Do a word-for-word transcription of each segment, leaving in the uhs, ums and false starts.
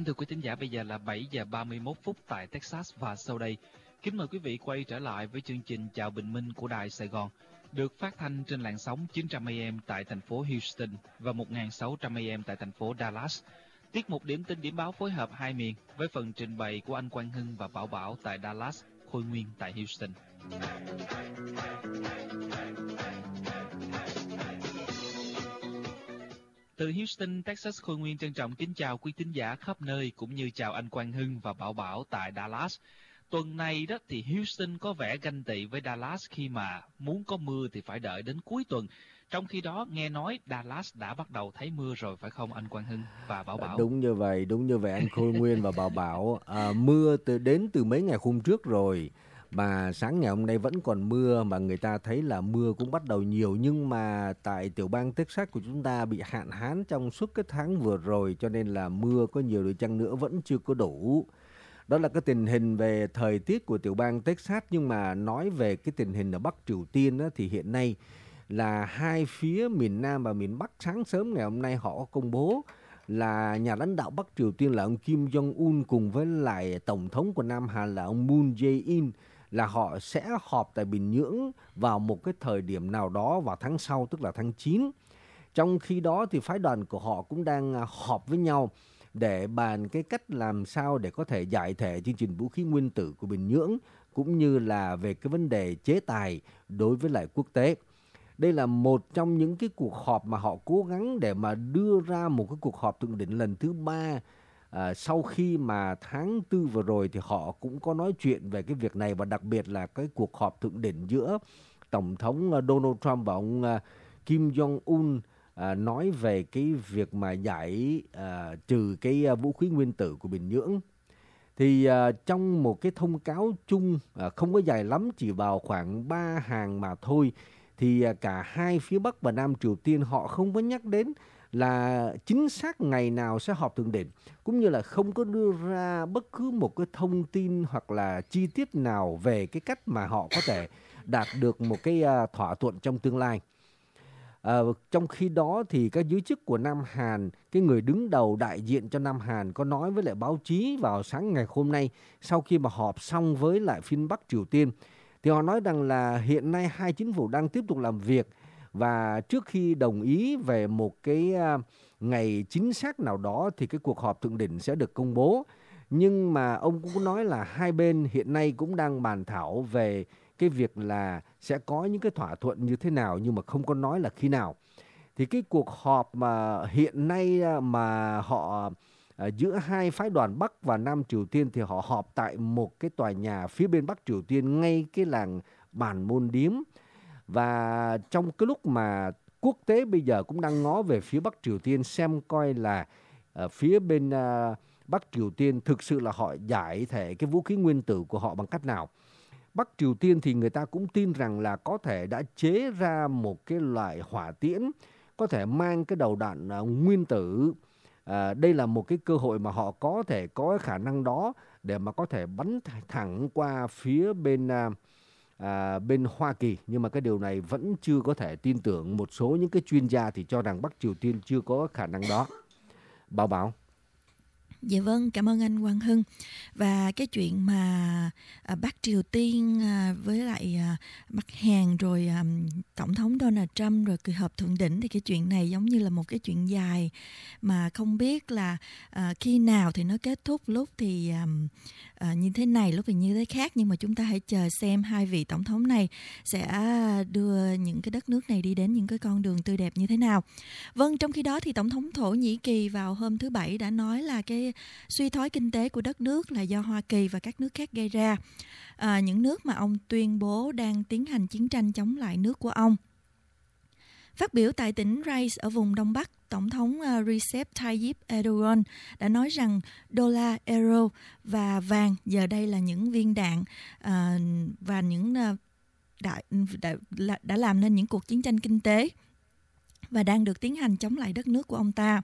Kính thưa quý thính giả, bây giờ là bảy giờ ba mươi mốt phút tại Texas và sau đây, kính mời quý vị quay trở lại với chương trình Chào Bình Minh của Đài Sài Gòn, được phát thanh trên làn sóng chín trăm A M tại thành phố Houston và một nghìn sáu trăm A M tại thành phố Dallas. Tiết mục điểm tin điểm báo phối hợp hai miền với phần trình bày của anh Quang Hưng và Bảo Bảo tại Dallas, Khôi Nguyên tại Houston. Từ Houston, Texas, Khôi Nguyên trân trọng kính chào quý thính giả khắp nơi cũng như chào anh Quang Hưng và Bảo Bảo tại Dallas. Tuần này đó thì Houston có vẻ ganh tị với Dallas khi mà muốn có mưa thì phải đợi đến cuối tuần. Trong khi đó nghe nói Dallas đã bắt đầu thấy mưa rồi phải không anh Quang Hưng và Bảo Bảo? Đúng như vậy, đúng như vậy anh Khôi Nguyên và Bảo Bảo. À, mưa từ đến từ mấy ngày hôm trước rồi. Mà sáng ngày hôm nay vẫn còn mưa, mà người ta thấy là mưa cũng bắt đầu nhiều. Nhưng mà tại tiểu bang Texas của chúng ta bị hạn hán trong suốt cái tháng vừa rồi, cho nên là mưa có nhiều đi chăng nữa vẫn chưa có đủ. Đó là cái tình hình về thời tiết của tiểu bang Texas. Nhưng mà nói về cái tình hình ở Bắc Triều Tiên á, thì hiện nay là hai phía miền Nam và miền Bắc sáng sớm ngày hôm nay họ có công bố là nhà lãnh đạo Bắc Triều Tiên là ông Kim Jong-un cùng với lại Tổng thống của Nam Hàn là ông Moon Jae-in là họ sẽ họp tại Bình Nhưỡng vào một cái thời điểm nào đó vào tháng sau, tức là tháng chín. Trong khi đó thì phái đoàn của họ cũng đang họp với nhau để bàn cái cách làm sao để có thể giải thể chương trình vũ khí nguyên tử của Bình Nhưỡng, cũng như là về cái vấn đề chế tài đối với lại quốc tế. Đây là một trong những cái cuộc họp mà họ cố gắng để mà đưa ra một cái cuộc họp thượng đỉnh lần thứ ba. À, sau khi mà tháng tư vừa rồi thì họ cũng có nói chuyện về cái việc này, và đặc biệt là cái cuộc họp thượng đỉnh giữa Tổng thống Donald Trump và ông Kim Jong-un à, nói về cái việc mà giải à, trừ cái vũ khí nguyên tử của Bình Nhưỡng. Thì à, trong một cái thông cáo chung à, không có dài lắm, chỉ vào khoảng ba hàng mà thôi, thì à, cả hai phía Bắc và Nam Triều Tiên họ không có nhắc đến là chính xác ngày nào sẽ họp thượng đỉnh, cũng như là không có đưa ra bất cứ một cái thông tin hoặc là chi tiết nào về cái cách mà họ có thể đạt được một cái uh, thỏa thuận trong tương lai. À, trong khi đó thì các giới chức của Nam Hàn, cái người đứng đầu đại diện cho Nam Hàn có nói với lại báo chí vào sáng ngày hôm nay sau khi mà họp xong với lại phía Bắc Triều Tiên, thì họ nói rằng là hiện nay hai chính phủ đang tiếp tục làm việc, và trước khi đồng ý về một cái ngày chính xác nào đó thì cái cuộc họp thượng đỉnh sẽ được công bố. Nhưng mà ông cũng nói là hai bên hiện nay cũng đang bàn thảo về cái việc là sẽ có những cái thỏa thuận như thế nào, nhưng mà không có nói là khi nào. Thì cái cuộc họp mà hiện nay mà họ giữa hai phái đoàn Bắc và Nam Triều Tiên thì họ họp tại một cái tòa nhà phía bên Bắc Triều Tiên, ngay cái làng Bản Môn Điếm. Và trong cái lúc mà quốc tế bây giờ cũng đang ngó về phía Bắc Triều Tiên xem coi là ở phía bên uh, Bắc Triều Tiên thực sự là họ giải thể cái vũ khí nguyên tử của họ bằng cách nào. Bắc Triều Tiên thì người ta cũng tin rằng là có thể đã chế ra một cái loại hỏa tiễn có thể mang cái đầu đạn uh, nguyên tử. Uh, đây là một cái cơ hội mà họ có thể có khả năng đó để mà có thể bắn thẳng qua phía bên uh, À, bên Hoa Kỳ. Nhưng mà cái điều này vẫn chưa có thể tin tưởng. Một số những cái chuyên gia thì cho rằng Bắc Triều Tiên chưa có khả năng đó. Bảo Bảo. Dạ vâng, cảm ơn anh Quang Hưng. Và cái chuyện mà à, Bắc Triều Tiên à, với lại à, Bắc Hàn rồi à, Tổng thống Donald Trump rồi kỳ họp thượng đỉnh, thì cái chuyện này giống như là một cái chuyện dài mà không biết là à, khi nào thì nó kết thúc, lúc thì à, à, như thế này, lúc thì như thế khác. Nhưng mà chúng ta hãy chờ xem hai vị tổng thống này sẽ đưa những cái đất nước này đi đến những cái con đường tươi đẹp như thế nào. Vâng, trong khi đó thì Tổng thống Thổ Nhĩ Kỳ vào hôm thứ Bảy đã nói là cái suy thoái kinh tế của đất nước là do Hoa Kỳ và các nước khác gây ra. À, những nước mà ông tuyên bố đang tiến hành chiến tranh chống lại nước của ông. Phát biểu tại tỉnh Rice ở vùng Đông Bắc, Tổng thống Recep Tayyip Erdogan đã nói rằng đô la, euro và vàng giờ đây là những viên đạn à, và những đã, đã, đã làm nên những cuộc chiến tranh kinh tế và đang được tiến hành chống lại đất nước của ông ta.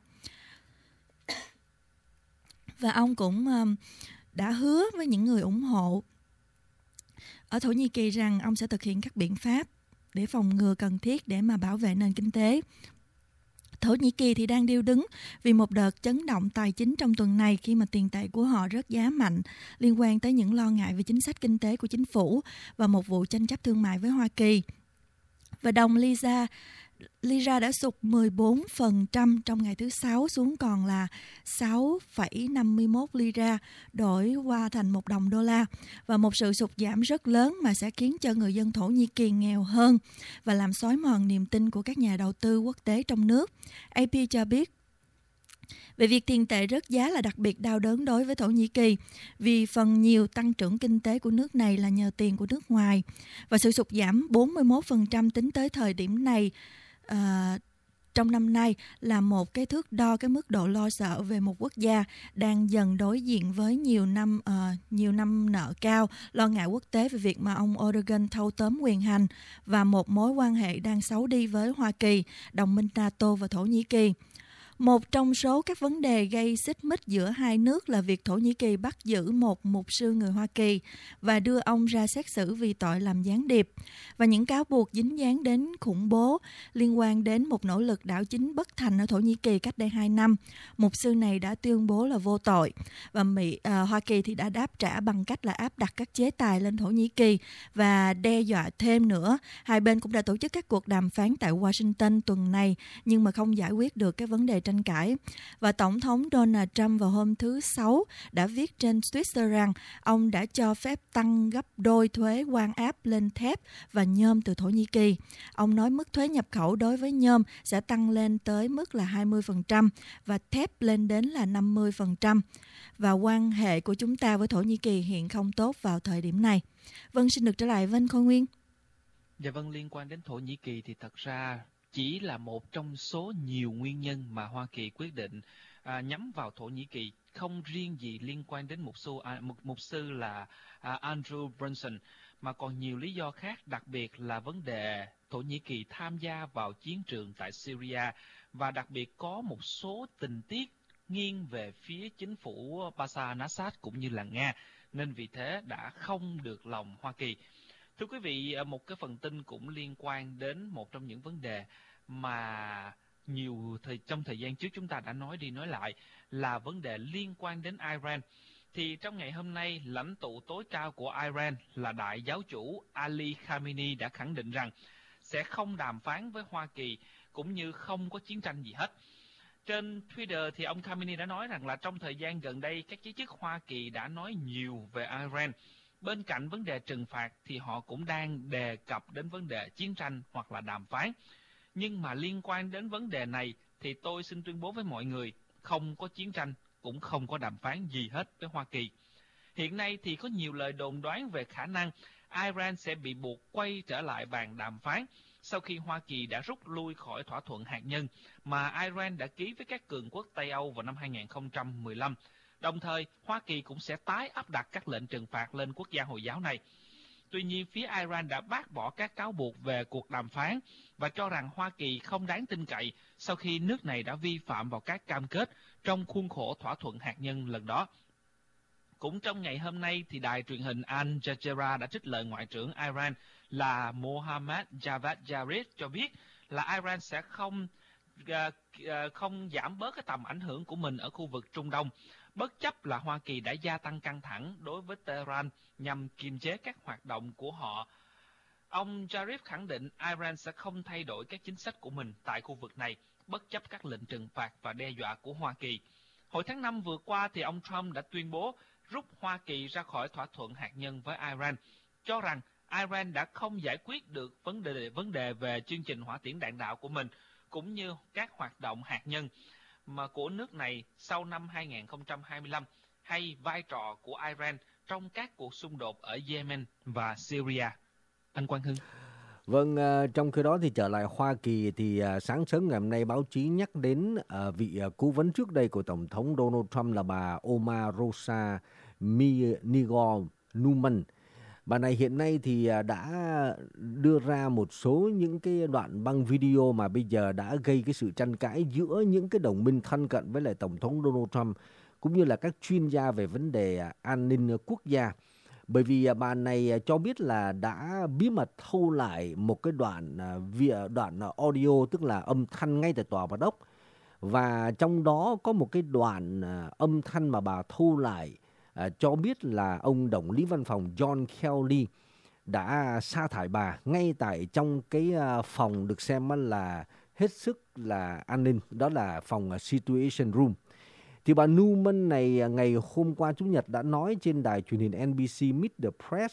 Và ông cũng um, đã hứa với những người ủng hộ ở Thổ Nhĩ Kỳ rằng ông sẽ thực hiện các biện pháp để phòng ngừa cần thiết để mà bảo vệ nền kinh tế. Thổ Nhĩ Kỳ thì đang điêu đứng vì một đợt chấn động tài chính trong tuần này khi mà tiền tệ của họ rớt giá mạnh liên quan tới những lo ngại về chính sách kinh tế của chính phủ và một vụ tranh chấp thương mại với Hoa Kỳ. Và đồng Lira, Lira đã sụt mười bốn phần trăm trong ngày thứ Sáu xuống còn là sáu phẩy năm mươi mốt Lira đổi qua thành một đồng đô la. Và một sự sụt giảm rất lớn mà sẽ khiến cho người dân Thổ Nhĩ Kỳ nghèo hơn và làm xói mòn niềm tin của các nhà đầu tư quốc tế trong nước. a pê cho biết về việc tiền tệ rớt giá là đặc biệt đau đớn đối với Thổ Nhĩ Kỳ vì phần nhiều tăng trưởng kinh tế của nước này là nhờ tiền của nước ngoài. Và sự sụt giảm bốn mươi mốt phần trăm tính tới thời điểm này à, trong năm nay là một cái thước đo cái mức độ lo sợ về một quốc gia đang dần đối diện với nhiều năm uh, nhiều năm nợ cao, lo ngại quốc tế về việc mà ông Erdogan thâu tóm quyền hành và một mối quan hệ đang xấu đi với Hoa Kỳ, đồng minh NATO và Thổ Nhĩ Kỳ. Một trong số các vấn đề gây xích mích giữa hai nước là việc Thổ Nhĩ Kỳ bắt giữ một mục sư người Hoa Kỳ và đưa ông ra xét xử vì tội làm gián điệp và những cáo buộc dính dáng đến khủng bố liên quan đến một nỗ lực đảo chính bất thành ở Thổ Nhĩ Kỳ cách đây hai năm. Mục sư này đã tuyên bố là vô tội và Mỹ, à, Hoa Kỳ thì đã đáp trả bằng cách là áp đặt các chế tài lên Thổ Nhĩ Kỳ và đe dọa thêm nữa. Hai bên cũng đã tổ chức các cuộc đàm phán tại Washington tuần này nhưng mà không giải quyết được cái vấn đề tranh cãi. Và Tổng thống Donald Trump vào hôm thứ Sáu đã viết trên Twitter rằng ông đã cho phép tăng gấp đôi thuế quan áp lên thép và nhôm từ Thổ Nhĩ Kỳ. Ông nói mức thuế nhập khẩu đối với nhôm sẽ tăng lên tới mức là hai mươi phần trăm và thép lên đến là năm mươi phần trăm. Và quan hệ của chúng ta với Thổ Nhĩ Kỳ hiện không tốt vào thời điểm này. Vâng, xin được trở lại với anh Khôi Nguyên. Dạ vâng, liên quan đến Thổ Nhĩ Kỳ thì thật ra chỉ là một trong số nhiều nguyên nhân mà Hoa Kỳ quyết định à, nhắm vào Thổ Nhĩ Kỳ, không riêng gì liên quan đến mục sư, à, mục, mục sư là à, Andrew Brunson, mà còn nhiều lý do khác, đặc biệt là vấn đề Thổ Nhĩ Kỳ tham gia vào chiến trường tại Syria và đặc biệt có một số tình tiết nghiêng về phía chính phủ Bashar al-Assad cũng như là Nga, nên vì thế đã không được lòng Hoa Kỳ. Thưa quý vị, một cái phần tin cũng liên quan đến một trong những vấn đề mà nhiều thời trong thời gian trước chúng ta đã nói đi nói lại là vấn đề liên quan đến Iran. Thì trong ngày hôm nay, lãnh tụ tối cao của Iran là đại giáo chủ Ali Khamenei đã khẳng định rằng sẽ không đàm phán với Hoa Kỳ cũng như không có chiến tranh gì hết. Trên Twitter thì ông Khamenei đã nói rằng là trong thời gian gần đây các giới chức Hoa Kỳ đã nói nhiều về Iran. Bên cạnh vấn đề trừng phạt thì họ cũng đang đề cập đến vấn đề chiến tranh hoặc là đàm phán. Nhưng mà liên quan đến vấn đề này thì tôi xin tuyên bố với mọi người không có chiến tranh cũng không có đàm phán gì hết với Hoa Kỳ. Hiện nay thì có nhiều lời đồn đoán về khả năng Iran sẽ bị buộc quay trở lại bàn đàm phán sau khi Hoa Kỳ đã rút lui khỏi thỏa thuận hạt nhân mà Iran đã ký với các cường quốc Tây Âu vào năm hai nghìn không trăm mười lăm. Đồng thời, Hoa Kỳ cũng sẽ tái áp đặt các lệnh trừng phạt lên quốc gia Hồi giáo này. Tuy nhiên, phía Iran đã bác bỏ các cáo buộc về cuộc đàm phán và cho rằng Hoa Kỳ không đáng tin cậy sau khi nước này đã vi phạm vào các cam kết trong khuôn khổ thỏa thuận hạt nhân lần đó. Cũng trong ngày hôm nay, thì đài truyền hình Al Jazeera đã trích lời Ngoại trưởng Iran là Mohammad Javad Zarif cho biết là Iran sẽ không, uh, uh, không giảm bớt cái tầm ảnh hưởng của mình ở khu vực Trung Đông, bất chấp là Hoa Kỳ đã gia tăng căng thẳng đối với Tehran nhằm kiềm chế các hoạt động của họ. Ông Zarif khẳng định Iran sẽ không thay đổi các chính sách của mình tại khu vực này, bất chấp các lệnh trừng phạt và đe dọa của Hoa Kỳ. Hồi tháng năm vừa qua, thì ông Trump đã tuyên bố rút Hoa Kỳ ra khỏi thỏa thuận hạt nhân với Iran, cho rằng Iran đã không giải quyết được vấn đề, vấn đề về chương trình hỏa tiễn đạn đạo của mình, cũng như các hoạt động hạt nhân mà của nước này sau năm hai nghìn không trăm hai mươi lăm, hay vai trò của Iran trong các cuộc xung đột ở Yemen và Syria. Anh Quang Hưng. Vâng, uh, trong khi đó thì trở lại Hoa Kỳ thì uh, sáng sớm ngày hôm nay báo chí nhắc đến uh, vị uh, cố vấn trước đây của Tổng thống Donald Trump là bà Omarosa Nigel Newman. Bà này hiện nay thì uh, đã đưa ra một số những cái đoạn băng video mà bây giờ đã gây cái sự tranh cãi giữa những cái đồng minh thân cận với lại Tổng thống Donald Trump cũng như là các chuyên gia về vấn đề uh, an ninh quốc gia. Bởi vì bà này cho biết là đã bí mật thu lại một cái đoạn đoạn audio, tức là âm thanh ngay tại Tòa Bạch Ốc, Và trong đó có một cái đoạn à, âm thanh mà bà thu lại à, cho biết là ông Đồng lý văn phòng John Kelly đã sa thải bà ngay tại trong cái à, phòng được xem là hết sức là an ninh, đó là phòng à, Situation Room. Thì bà Newman này ngày hôm qua Chủ nhật đã nói trên đài truyền hình en bê xê Meet the Press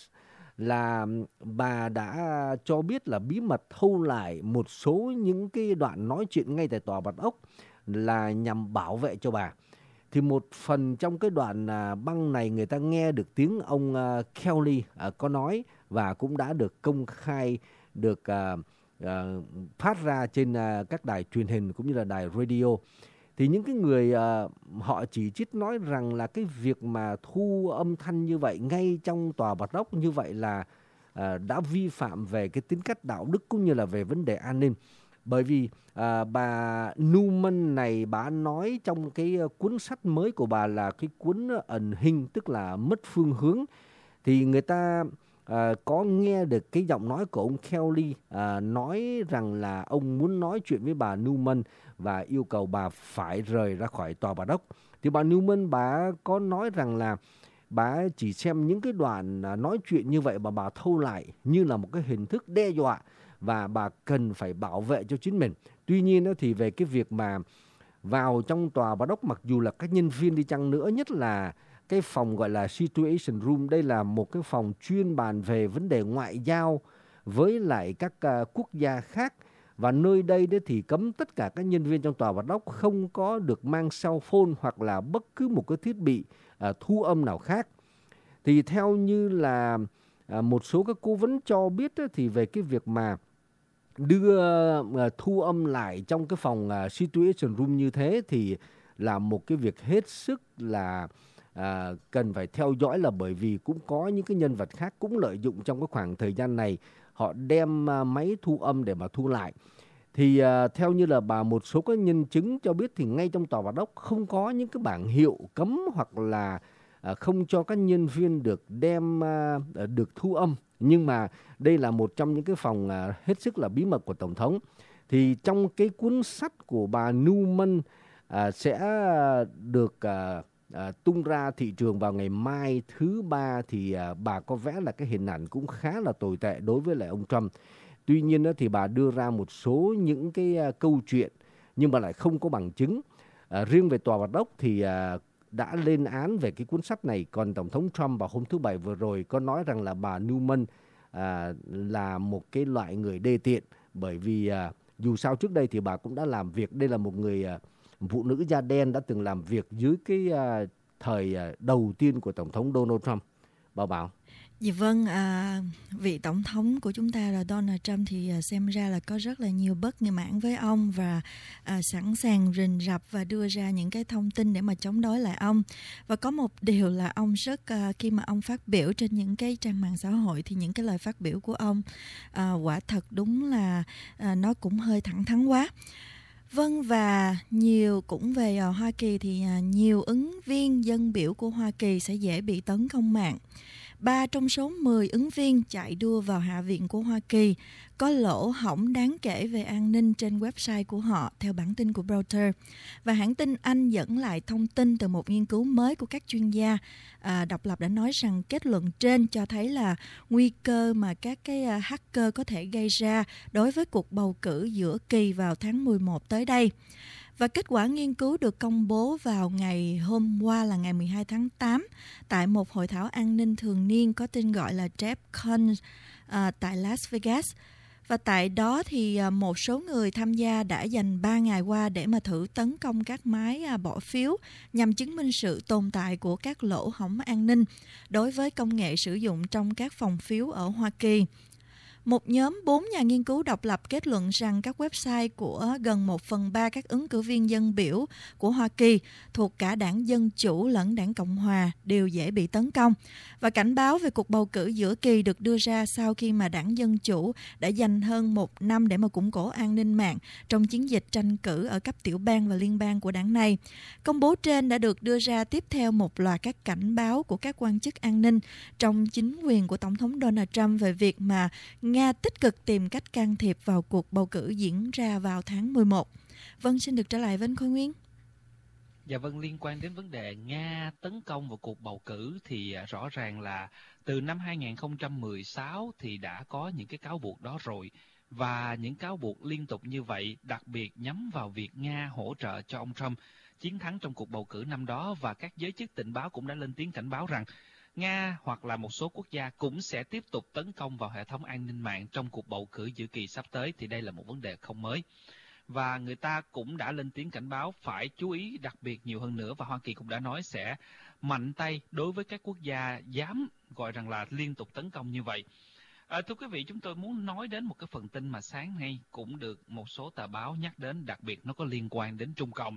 là bà đã cho biết là bí mật thu lại một số những cái đoạn nói chuyện ngay tại tòa Bạch Ốc là nhằm bảo vệ cho bà. Thì một phần trong cái đoạn à, băng này người ta nghe được tiếng ông à, Kelly à, có nói và cũng đã được công khai, được à, à, phát ra trên à, các đài truyền hình cũng như là đài radio. Thì những cái người à, họ chỉ trích nói rằng là cái việc mà thu âm thanh như vậy ngay trong tòa Bạch Ốc như vậy là à, đã vi phạm về cái tính cách đạo đức cũng như là về vấn đề an ninh. Bởi vì à, bà Newman này bà nói trong cái cuốn sách mới của bà là cái cuốn ẩn hình, tức là mất phương hướng. Thì người ta à, có nghe được cái giọng nói của ông Kelly à, nói rằng là ông muốn nói chuyện với bà Newman và yêu cầu bà phải rời ra khỏi tòa Bạch Ốc. Thì bà Newman bà có nói rằng là bà chỉ xem những cái đoạn nói chuyện như vậy mà bà thu lại như là một cái hình thức đe dọa và bà cần phải bảo vệ cho chính mình. Tuy nhiên thì về cái việc mà vào trong tòa Bạch Ốc, mặc dù là các nhân viên đi chăng nữa, nhất là cái phòng gọi là Situation Room, đây là một cái phòng chuyên bàn về vấn đề ngoại giao với lại các uh, quốc gia khác. Và nơi đây thì cấm tất cả các nhân viên trong tòa Bạch Ốc không có được mang cell phone hoặc là bất cứ một cái thiết bị uh, thu âm nào khác. Thì theo như là uh, một số các cố vấn cho biết uh, thì về cái việc mà đưa uh, thu âm lại trong cái phòng uh, Situation Room như thế thì là một cái việc hết sức là À, cần phải theo dõi, là bởi vì cũng có những cái nhân vật khác cũng lợi dụng trong cái khoảng thời gian này, họ đem à, máy thu âm để mà thu lại. Thì à, theo như là bà một số các nhân chứng cho biết thì ngay trong tòa Bạch Ốc không có những cái bảng hiệu cấm hoặc là à, không cho các nhân viên được đem à, được thu âm. Nhưng mà đây là một trong những cái phòng à, hết sức là bí mật của Tổng thống. Thì trong cái cuốn sách của bà Newman à, sẽ được à, À, tung ra thị trường vào ngày mai thứ ba thì à, bà có vẽ là cái hình ảnh cũng khá là tồi tệ đối với lại ông Trump. Tuy nhiên đó, thì bà đưa ra một số những cái à, câu chuyện nhưng mà lại không có bằng chứng. À, riêng về tòa Bạch Ốc thì à, đã lên án về cái cuốn sách này. Còn Tổng thống Trump vào hôm thứ Bảy vừa rồi có nói rằng là bà Newman à, là một cái loại người đê tiện, bởi vì à, dù sao trước đây thì bà cũng đã làm việc. Đây là một người à, phụ nữ da đen đã từng làm việc dưới cái uh, thời uh, đầu tiên của Tổng thống Donald Trump. Bảo Bảo. Dạ vâng, à, vị tổng thống của chúng ta là Donald Trump thì à, xem ra là có rất là nhiều bất mãn với ông và à, sẵn sàng rình rập và đưa ra những cái thông tin để mà chống đối lại ông. Và có một điều là ông rất à, khi mà ông phát biểu trên những cái trang mạng xã hội thì những cái lời phát biểu của ông à, quả thật đúng là à, nó cũng hơi thẳng thắn quá. Vâng, và nhiều cũng về uh, Hoa Kỳ thì uh, nhiều ứng viên dân biểu của Hoa Kỳ sẽ dễ bị tấn công mạng. Ba trong số mười ứng viên chạy đua vào Hạ viện của Hoa Kỳ có lỗ hổng đáng kể về an ninh trên website của họ, theo bản tin của Reuters. Và hãng tin Anh dẫn lại thông tin từ một nghiên cứu mới của các chuyên gia à, độc lập đã nói rằng kết luận trên cho thấy là nguy cơ mà các cái uh, hacker có thể gây ra đối với cuộc bầu cử giữa kỳ vào tháng mười một tới đây. Và kết quả nghiên cứu được công bố vào ngày hôm qua là ngày mười hai tháng tám tại một hội thảo an ninh thường niên có tên gọi là DEFCON uh, tại Las Vegas. Và tại đó thì uh, một số người tham gia đã dành ba ngày qua để mà thử tấn công các máy uh, bỏ phiếu nhằm chứng minh sự tồn tại của các lỗ hổng an ninh đối với công nghệ sử dụng trong các phòng phiếu ở Hoa Kỳ. Một nhóm bốn nhà nghiên cứu độc lập kết luận rằng các website của gần một phần ba các ứng cử viên dân biểu của Hoa Kỳ thuộc cả đảng Dân Chủ lẫn đảng Cộng Hòa đều dễ bị tấn công. Và cảnh báo về cuộc bầu cử giữa kỳ được đưa ra sau khi mà đảng Dân Chủ đã dành hơn một năm để mà củng cố an ninh mạng trong chiến dịch tranh cử ở cấp tiểu bang và liên bang của đảng này. Công bố trên đã được đưa ra tiếp theo một loạt các cảnh báo của các quan chức an ninh trong chính quyền của Tổng thống Donald Trump về việc mà Nga tích cực tìm cách can thiệp vào cuộc bầu cử diễn ra vào tháng mười một. Vâng, xin được trở lại với anh Khôi Nguyên. Dạ vâng, liên quan đến vấn đề Nga tấn công vào cuộc bầu cử thì rõ ràng là từ năm hai không một sáu thì đã có những cái cáo buộc đó rồi. Và những cáo buộc liên tục như vậy đặc biệt nhắm vào việc Nga hỗ trợ cho ông Trump chiến thắng trong cuộc bầu cử năm đó, và các giới chức tình báo cũng đã lên tiếng cảnh báo rằng Nga hoặc là một số quốc gia cũng sẽ tiếp tục tấn công vào hệ thống an ninh mạng trong cuộc bầu cử dự kỳ sắp tới, thì đây là một vấn đề không mới. Và người ta cũng đã lên tiếng cảnh báo phải chú ý đặc biệt nhiều hơn nữa, và Hoa Kỳ cũng đã nói sẽ mạnh tay đối với các quốc gia dám gọi rằng là liên tục tấn công như vậy. À, thưa quý vị, chúng tôi muốn nói đến một cái phần tin mà sáng nay cũng được một số tờ báo nhắc đến, đặc biệt nó có liên quan đến Trung Cộng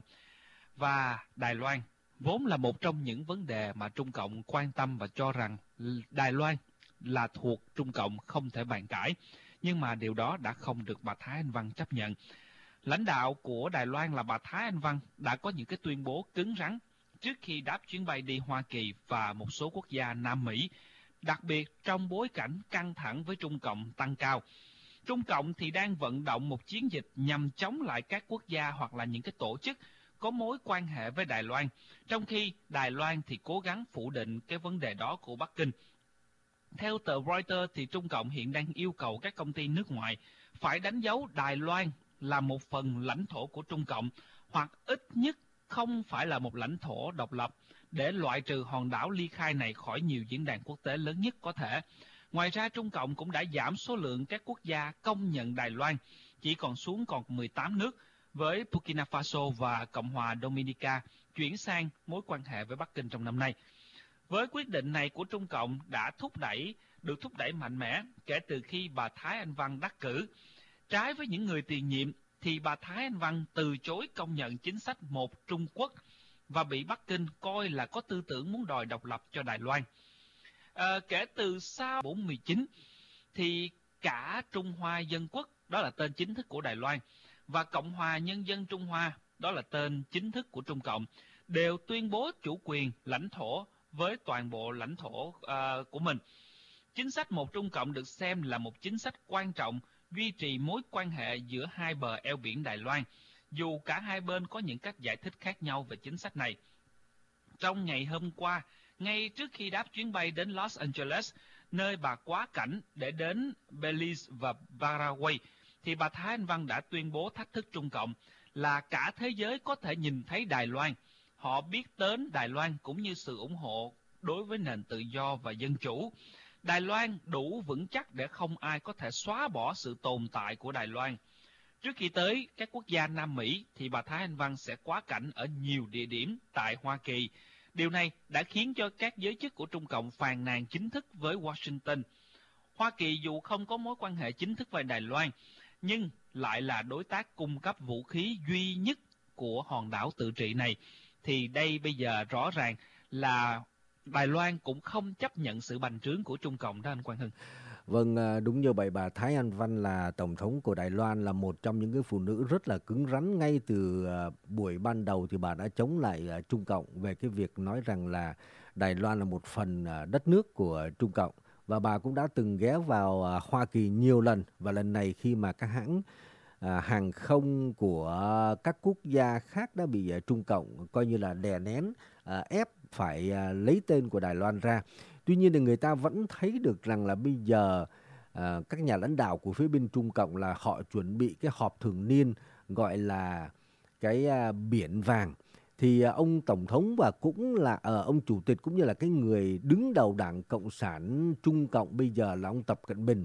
và Đài Loan. Vốn là một trong những vấn đề mà Trung Cộng quan tâm và cho rằng Đài Loan là thuộc Trung Cộng, không thể bàn cãi. Nhưng mà điều đó đã không được bà Thái Anh Văn chấp nhận. Lãnh đạo của Đài Loan là bà Thái Anh Văn đã có những cái tuyên bố cứng rắn trước khi đáp chuyến bay đi Hoa Kỳ và một số quốc gia Nam Mỹ, đặc biệt trong bối cảnh căng thẳng với Trung Cộng tăng cao. Trung Cộng thì đang vận động một chiến dịch nhằm chống lại các quốc gia hoặc là những cái tổ chức có mối quan hệ với Đài Loan, trong khi Đài Loan thì cố gắng phủ định cái vấn đề đó của Bắc Kinh. Theo tờ Reuters thì Trung Cộng hiện đang yêu cầu các công ty nước ngoài phải đánh dấu Đài Loan là một phần lãnh thổ của Trung Cộng, hoặc ít nhất không phải là một lãnh thổ độc lập, để loại trừ hòn đảo ly khai này khỏi nhiều diễn đàn quốc tế lớn nhất có thể. Ngoài ra, Trung Cộng cũng đã giảm số lượng các quốc gia công nhận Đài Loan, chỉ còn xuống còn mười tám nước, với Burkina Faso và Cộng hòa Dominica chuyển sang mối quan hệ với Bắc Kinh trong năm nay. Với quyết định này của Trung Cộng đã thúc đẩy, được thúc đẩy mạnh mẽ kể từ khi bà Thái Anh Văn đắc cử. Trái với những người tiền nhiệm thì bà Thái Anh Văn từ chối công nhận chính sách một Trung Quốc và bị Bắc Kinh coi là có tư tưởng muốn đòi độc lập cho Đài Loan. À, kể từ sau bốn mươi chín thì cả Trung Hoa Dân Quốc, đó là tên chính thức của Đài Loan, và Cộng hòa Nhân dân Trung Hoa, đó là tên chính thức của Trung Cộng, đều tuyên bố chủ quyền lãnh thổ với toàn bộ lãnh thổ uh, của mình. Chính sách một Trung Cộng được xem là một chính sách quan trọng duy trì mối quan hệ giữa hai bờ eo biển Đài Loan, dù cả hai bên có những cách giải thích khác nhau về chính sách này. Trong ngày hôm qua, ngay trước khi đáp chuyến bay đến Los Angeles, nơi bà quá cảnh để đến Belize và Paraguay, thì bà Thái Anh Văn đã tuyên bố thách thức Trung Cộng là cả thế giới có thể nhìn thấy Đài Loan. Họ biết đến Đài Loan cũng như sự ủng hộ đối với nền tự do và dân chủ. Đài Loan đủ vững chắc để không ai có thể xóa bỏ sự tồn tại của Đài Loan. Trước khi tới các quốc gia Nam Mỹ thì bà Thái Anh Văn sẽ quá cảnh ở nhiều địa điểm tại Hoa Kỳ. Điều này đã khiến cho các giới chức của Trung Cộng phàn nàn chính thức với Washington. Hoa Kỳ dù không có mối quan hệ chính thức với Đài Loan, nhưng lại là đối tác cung cấp vũ khí duy nhất của hòn đảo tự trị này, thì đây bây giờ rõ ràng là Đài Loan cũng không chấp nhận sự bành trướng của Trung Cộng đó anh Quang Hưng. Vâng, đúng như vậy, bà Thái Anh Văn là Tổng thống của Đài Loan, là một trong những cái phụ nữ rất là cứng rắn. Ngay từ buổi ban đầu thì bà đã chống lại Trung Cộng về cái việc nói rằng là Đài Loan là một phần đất nước của Trung Cộng. Và bà cũng đã từng ghé vào Hoa Kỳ nhiều lần, và lần này khi mà các hãng à, hàng không của các quốc gia khác đã bị à, Trung Cộng coi như là đè nén, à, ép phải à, lấy tên của Đài Loan ra. Tuy nhiên thì người ta vẫn thấy được rằng là bây giờ à, các nhà lãnh đạo của phía bên Trung Cộng là họ chuẩn bị cái họp thường niên gọi là cái à, biển vàng. Thì à, ông Tổng thống và cũng là à, ông Chủ tịch cũng như là cái người đứng đầu Đảng Cộng sản Trung Cộng bây giờ là ông Tập Cận Bình.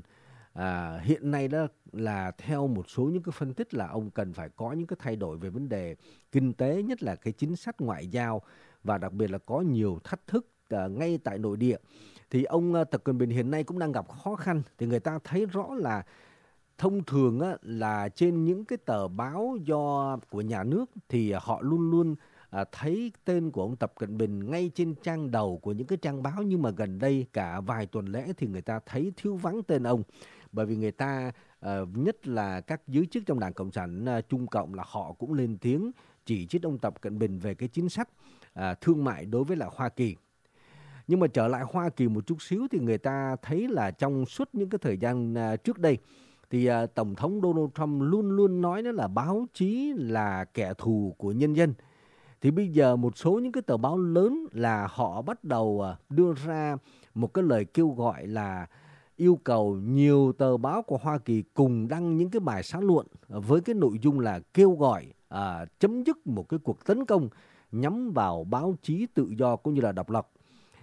À, hiện nay đó là theo một số những cái phân tích là ông cần phải có những cái thay đổi về vấn đề kinh tế, nhất là cái chính sách ngoại giao, và đặc biệt là có nhiều thách thức à, ngay tại nội địa. Thì ông à, Tập Cận Bình hiện nay cũng đang gặp khó khăn. Thì người ta thấy rõ là thông thường á, là trên những cái tờ báo do của nhà nước thì họ luôn luôn à, thấy tên của ông Tập Cận Bình ngay trên trang đầu của những cái trang báo, nhưng mà gần đây cả vài tuần lễ thì người ta thấy thiếu vắng tên ông, bởi vì người ta à, nhất là các giới chức trong Đảng Cộng sản à, Trung Cộng là họ cũng lên tiếng chỉ trích ông Tập Cận Bình về cái chính sách à, thương mại đối với lại Hoa Kỳ. Nhưng mà trở lại Hoa Kỳ một chút xíu thì người ta thấy là trong suốt những cái thời gian à, trước đây thì à, Tổng thống Donald Trump luôn luôn nói đó là báo chí là kẻ thù của nhân dân. Thì bây giờ một số những cái tờ báo lớn là họ bắt đầu à, đưa ra một cái lời kêu gọi là yêu cầu nhiều tờ báo của Hoa Kỳ cùng đăng những cái bài xã luận với cái nội dung là kêu gọi à, chấm dứt một cái cuộc tấn công nhắm vào báo chí tự do cũng như là độc lập.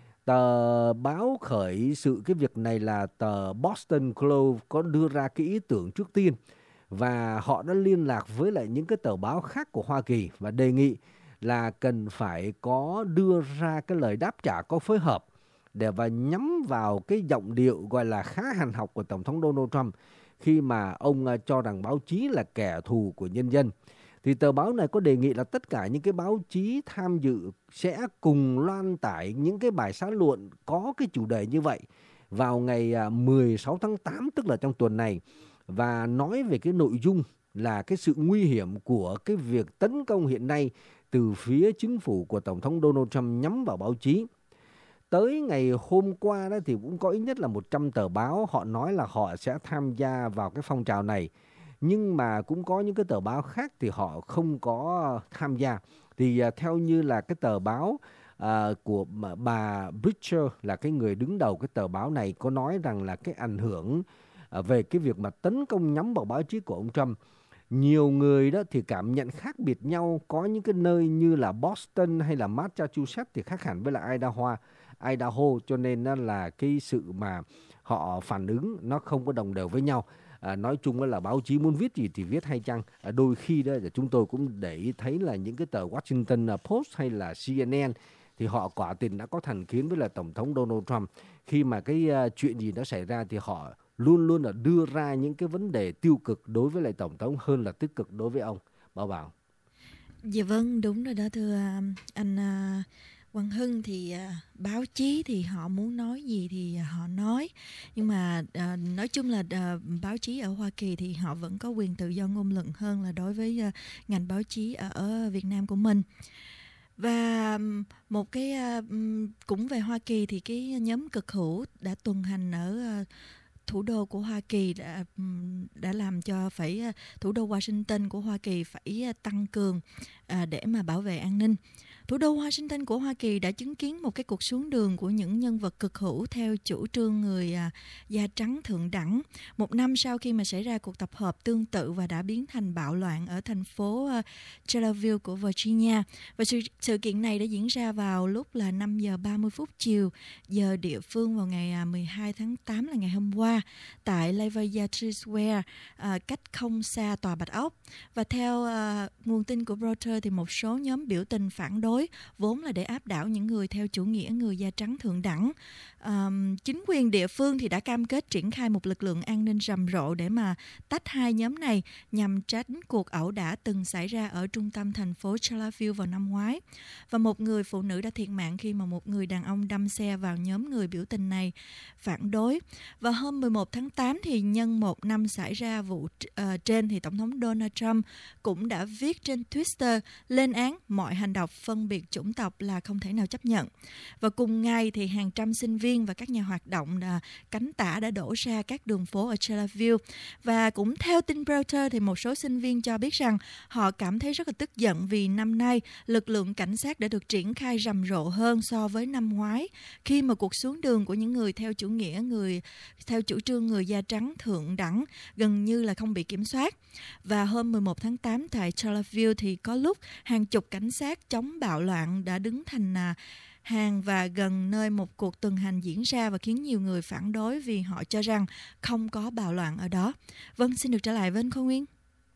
Tờ báo khởi sự cái việc này là tờ Boston Globe có đưa ra cái ý tưởng trước tiên, và họ đã liên lạc với lại những cái tờ báo khác của Hoa Kỳ và đề nghị là cần phải có đưa ra cái lời đáp trả có phối hợp để và nhắm vào cái giọng điệu gọi là khá hằn học của Tổng thống Donald Trump khi mà ông cho rằng báo chí là kẻ thù của nhân dân. Thì tờ báo này có đề nghị là tất cả những cái báo chí tham dự sẽ cùng loan tải những cái bài xã luận có cái chủ đề như vậy vào ngày mười sáu tháng tám, tức là trong tuần này, và nói về cái nội dung là cái sự nguy hiểm của cái việc tấn công hiện nay từ phía chính phủ của Tổng thống Donald Trump nhắm vào báo chí. Tới ngày hôm qua đó thì cũng có ít nhất là một trăm tờ báo họ nói là họ sẽ tham gia vào cái phong trào này. Nhưng mà cũng có những cái tờ báo khác thì họ không có tham gia. Thì uh, theo như là cái tờ báo uh, của bà Bridger là cái người đứng đầu cái tờ báo này có nói rằng là cái ảnh hưởng uh, về cái việc mà tấn công nhắm vào báo chí của ông Trump, nhiều người đó thì cảm nhận khác biệt nhau. Có những cái nơi như là Boston hay là Massachusetts thì khác hẳn với là Idaho, Idaho cho nên là cái sự mà họ phản ứng nó không có đồng đều với nhau. À, nói chung là báo chí muốn viết gì thì viết hay chăng. À, đôi khi đó chúng tôi cũng để ý thấy là những cái tờ Washington Post hay là C N N thì họ quả tình đã có thành kiến với là Tổng thống Donald Trump. Khi mà cái uh, chuyện gì nó xảy ra thì họ luôn luôn là đưa ra những cái vấn đề tiêu cực đối với lại Tổng thống hơn là tích cực đối với ông. Bảo Bảo. Dạ vâng, đúng rồi đó thưa anh uh... Quang Hưng. Thì uh, báo chí thì họ muốn nói gì thì họ nói, nhưng mà uh, nói chung là uh, báo chí ở Hoa Kỳ thì họ vẫn có quyền tự do ngôn luận hơn là đối với uh, ngành báo chí ở, ở Việt Nam của mình. Và um, một cái uh, cũng về Hoa Kỳ thì cái nhóm cực hữu đã tuần hành ở uh, thủ đô của Hoa Kỳ đã đã làm cho phải thủ đô Washington của Hoa Kỳ phải tăng cường à, để mà bảo vệ an ninh. Thủ đô Washington của Hoa Kỳ đã chứng kiến một cái cuộc xuống đường của những nhân vật cực hữu theo chủ trương người à, da trắng thượng đẳng. Một năm sau khi mà xảy ra cuộc tập hợp tương tự và đã biến thành bạo loạn ở thành phố uh, Charlottesville của Virginia. Và sự, sự kiện này đã diễn ra vào lúc là năm giờ ba mươi phút chiều giờ địa phương vào ngày mười hai tháng tám là ngày hôm qua tại Lafayette Square, uh, cách không xa tòa Bạch Ốc. Và theo uh, nguồn tin của Reuters thì một số nhóm biểu tình phản đối vốn là để áp đảo những người theo chủ nghĩa người da trắng thượng đẳng. Um, chính quyền địa phương thì đã cam kết triển khai một lực lượng an ninh rầm rộ để mà tách hai nhóm này nhằm tránh cuộc ẩu đả từng xảy ra ở trung tâm thành phố Charlottesville vào năm ngoái. Và một người phụ nữ đã thiệt mạng khi mà một người đàn ông đâm xe vào nhóm người biểu tình này phản đối. Và hôm mười một tháng tám thì nhân một năm xảy ra vụ uh, trên thì Tổng thống Donald Trump cũng đã viết trên Twitter lên án mọi hành động phân biệt chủng tộc là không thể nào chấp nhận. Và cùng ngày thì hàng trăm sinh viên và các nhà hoạt động đã, cánh tả đã đổ ra các đường phố ở Charlottesville. Và cũng theo tin Reuters thì một số sinh viên cho biết rằng họ cảm thấy rất là tức giận vì năm nay lực lượng cảnh sát đã được triển khai rầm rộ hơn so với năm ngoái, khi mà cuộc xuống đường của những người theo chủ nghĩa người theo chủ trương người da trắng thượng đẳng gần như là không bị kiểm soát. Và hôm mười một tháng tám tại Charlottesville thì có lúc hàng chục cảnh sát chống bạo loạn đã đứng thành à, hàng và gần nơi một cuộc tuần hành diễn ra và khiến nhiều người phản đối vì họ cho rằng không có bạo loạn ở đó. Vâng, xin được trở lại với anh Khôi Nguyên.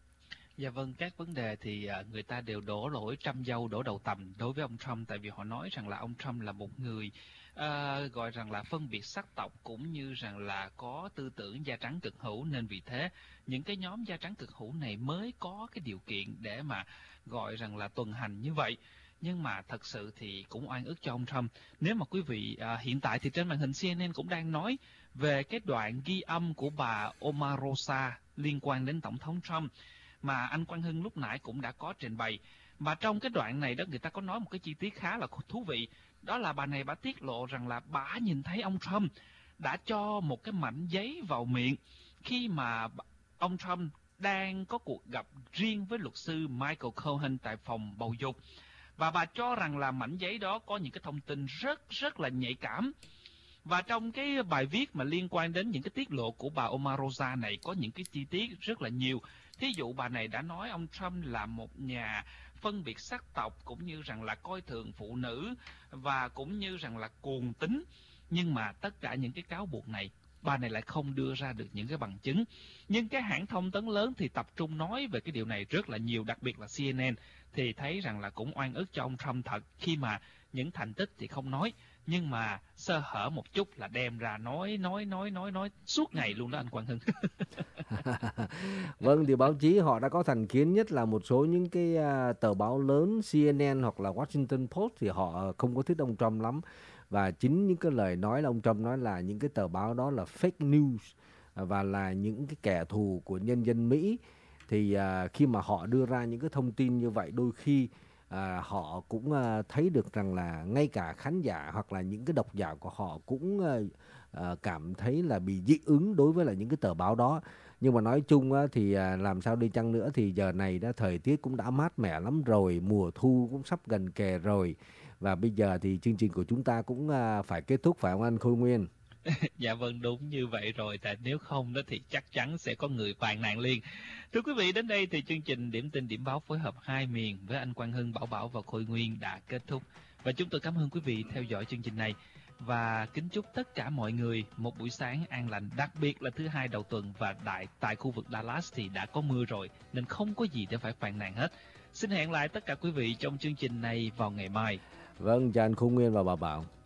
Dạ vâng, các vấn đề thì người ta đều đổ lỗi trăm dâu đổ đầu tằm đối với ông Trump, tại vì họ nói rằng là ông Trump là một người à, gọi rằng là phân biệt sắc tộc cũng như rằng là có tư tưởng da trắng cực hữu, nên vì thế những cái nhóm da trắng cực hữu này mới có cái điều kiện để mà gọi rằng là tuần hành như vậy. Nhưng mà thật sự thì cũng oan ức cho ông Trump. Nếu mà quý vị à, hiện tại thì trên màn hình C N N cũng đang nói về cái đoạn ghi âm của bà Omarosa liên quan đến Tổng thống Trump mà anh Quang Hưng lúc nãy cũng đã có trình bày. Mà trong cái đoạn này đó người ta có nói một cái chi tiết khá là thú vị. Đó là bà này bà tiết lộ rằng là bà nhìn thấy ông Trump đã cho một cái mảnh giấy vào miệng khi mà ông Trump đang có cuộc gặp riêng với luật sư Michael Cohen tại phòng bầu dục. Và bà cho rằng là mảnh giấy đó có những cái thông tin rất rất là nhạy cảm. Và trong cái bài viết mà liên quan đến những cái tiết lộ của bà Omarosa này có những cái chi tiết rất là nhiều. Thí dụ bà này đã nói ông Trump là một nhà phân biệt sắc tộc, cũng như rằng là coi thường phụ nữ, và cũng như rằng là cuồng tín. Nhưng mà tất cả những cái cáo buộc này, bà này lại không đưa ra được những cái bằng chứng. Nhưng cái hãng thông tấn lớn thì tập trung nói về cái điều này rất là nhiều, đặc biệt là C N N thì thấy rằng là cũng oan ức cho ông Trump thật, khi mà những thành tích thì không nói, nhưng mà sơ hở một chút là đem ra nói nói nói nói nói suốt ngày luôn đó anh Quang Hưng. Vâng, thì báo chí họ đã có thành kiến, nhất là một số những cái uh, tờ báo lớn C N N hoặc là Washington Post thì họ không có thích ông Trump lắm. Và chính những cái lời nói là ông Trump nói là những cái tờ báo đó là fake news và là những cái kẻ thù của nhân dân Mỹ. Thì uh, khi mà họ đưa ra những cái thông tin như vậy, đôi khi uh, họ cũng uh, thấy được rằng là ngay cả khán giả hoặc là những cái độc giả của họ cũng uh, uh, cảm thấy là bị dị ứng đối với là những cái tờ báo đó. Nhưng mà nói chung uh, thì uh, làm sao đi chăng nữa thì giờ này đó thời tiết cũng đã mát mẻ lắm rồi, mùa thu cũng sắp gần kề rồi. Và bây giờ thì chương trình của chúng ta cũng uh, phải kết thúc, phải không anh Khôi Nguyên? Dạ vâng, đúng như vậy rồi, tại nếu không đó thì chắc chắn sẽ có người phàn nàn liền. Thưa quý vị, đến đây thì chương trình Điểm tin điểm báo phối hợp hai miền với anh Quang Hưng, Bảo Bảo và Khôi Nguyên đã kết thúc. Và chúng tôi cảm ơn quý vị theo dõi chương trình này và kính chúc tất cả mọi người một buổi sáng an lành, đặc biệt là thứ hai đầu tuần, và đại tại khu vực Dallas thì đã có mưa rồi nên không có gì để phải phàn nàn hết. Xin hẹn lại tất cả quý vị trong chương trình này vào ngày mai. Vâng, chào anh Khôi Nguyên và Bảo Bảo.